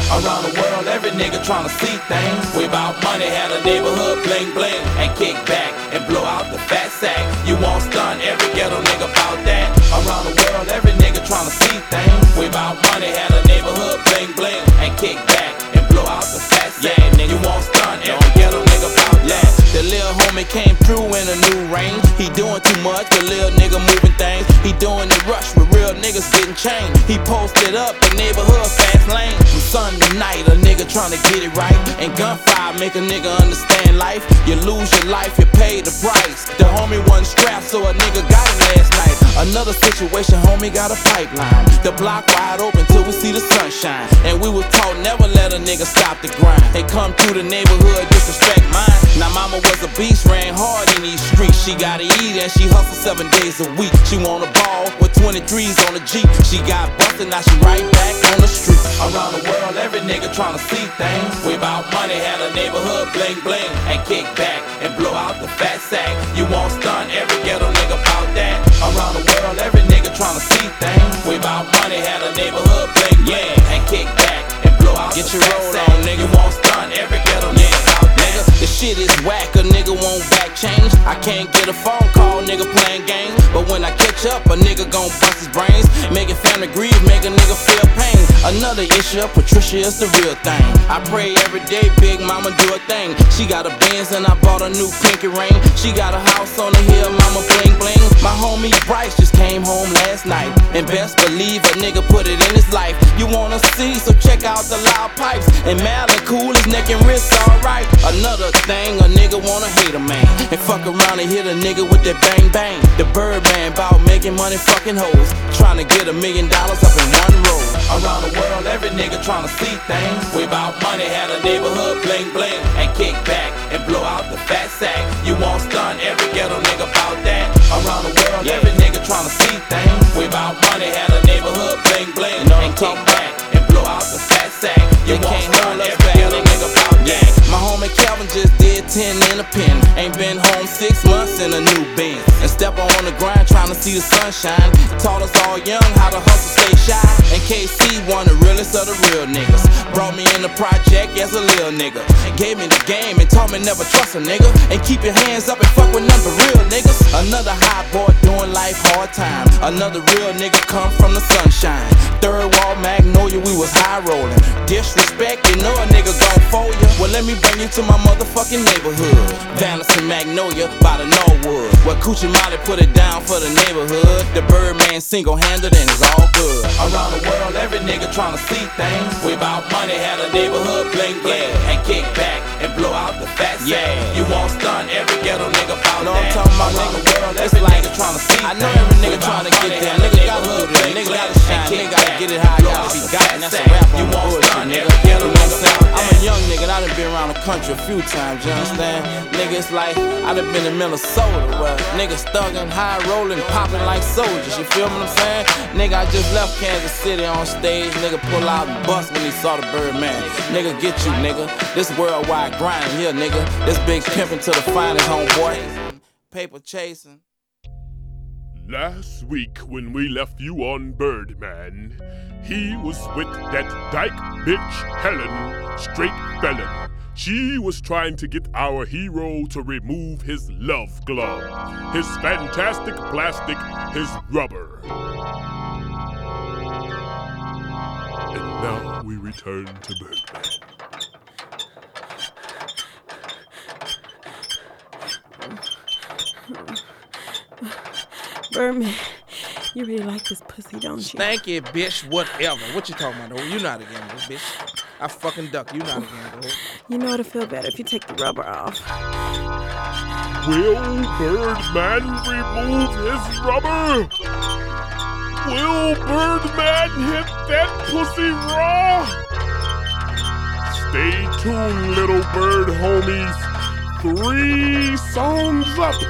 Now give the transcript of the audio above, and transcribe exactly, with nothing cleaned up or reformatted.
Around the world, every nigga tryna see things. We bout money, had a neighborhood bling bling, and kick back and blow out the fat sack. You won't stun every ghetto nigga bout that. Around the world, every nigga tryna see things. We bout money, had a neighborhood bling bling, and kick back and blow out the fat sack. Yeah, nigga, you won't stun every ghetto nigga bout that. The lil' homie came through in a new range. He doing too much, the lil' nigga moving things. He doing the rush with real niggas getting changed. He posted up the neighborhood fast lane. From Sunday night, a nigga tryna get it right. And gunfire make a nigga understand life. You lose your life, you pay the price. The homie wasn't strapped, so a nigga got it last night. Another situation, homie got a pipeline. The block wide open till we see the sunshine. And we was taught never let a nigga stop the grind. They come through the neighborhood, disrespect mine. Now mama was a beast, ran hard in these streets. She gotta eat and she hustle seven days a week. She want a ball with twenty-threes on the Jeep. She got busted, now she right back on the street. Around the world, every nigga tryna see things. We bout money, had a neighborhood bling bling, and kick back and blow out the fat sack. You won't stun every ghetto nigga bout that. Around the world, every nigga tryna see things. We bout money, had a neighborhood bling bling, and kick back and blow out Get the fat sack. On, nigga. You won't stun every ghetto nigga bout that. The shit is whack, a nigga won't back change. I can't get a phone call, nigga playing games. But when I catch up, a nigga gon' bust his brains. Making family grieve, make a nigga feel pain. Another issue, Patricia is the real thing. I pray every day, big mama do a thing. She got a Benz and I bought a new pinky ring. She got a house on the hill, mama bling bling. My homie Bryce just came home last night. And best believe a nigga put it in his life. You wanna see, so check out the loud pipes. And Malin cool, his neck and wrists alright. Another thing, a nigga wanna hate a man. And fuck around and hit a nigga with that bang bang. The Birdman bout making money fucking hoes. Tryna get a million dollars up in one row. Around the world, every nigga tryna see things. We bout money, had a neighborhood bling bling, and kick back and blow out the fat sack. You won't stun every ghetto nigga bout that. Around the world, every nigga tryna see things. We bout money, had a neighborhood bling bling, and kick back and blow out the fat sack. You won't stun every ghetto nigga bout that. My homie Calvin just did ten in a pen. Ain't been home six months in a new Benz. And step on the grind trying to see the sunshine. Taught us all young how to hustle, stay shy. And K C one the realest of the real niggas. Brought me in the project as a little nigga. Gave me the game and taught me never trust a nigga. And keep your hands up and fuck with none but real niggas. Another hot boy doing life hard time. Another real nigga come from the sunshine. Third wall Magnolia, we was high rolling. Disrespect, you know a nigga gon' fold ya. Well, let me bring you to my motherfucking neighborhood. Valence and Magnolia by the Norwood. Where Coochie Molly put it down for the neighborhood. The Birdman single-handed and it's all good. Around the world, every nigga tryna see things. We bout money, had a neighborhood bling bling, and kick back and blow out the fat sack. Yeah. You won't stun every ghetto nigga bout know that. I'm talking about, Around nigga, the world, it's every like, nigga tryna see I know things. every nigga tryna get there. Nigga gotta do that. Nigga gotta shine. Nigga gotta get it how I gotta be gotten. That's a rap on the bullshit, nigga. You know what I'm saying? I'm a young nigga and I done been around the country a few times, you understand? Nigga, it's like I done been in Minnesota where niggas thuggin', high rollin', poppin' like soldiers. You feel what I'm saying? Nigga, I just left Kansas City on stage. Nigga pull out and bust when he saw the Birdman. Nigga, get you, nigga. This worldwide grind here, nigga. This big pimpin' to the finest, homeboy. Paper chasing. Last week when we left you on Birdman, he was with that dyke bitch Helen, straight felon. She was trying to get our hero to remove his love glove, his fantastic plastic, his rubber. And now we return to Birdman. Birdman, you really like this pussy, don't you? Thank you, bitch. Whatever. What you talking about, though? You not a gambler, bitch. I fucking duck. You not a gambler. You know it'll feel better if you take the rubber off. Will Birdman remove his rubber? Will Birdman hit that pussy raw? Stay tuned, little bird homies. Three songs up.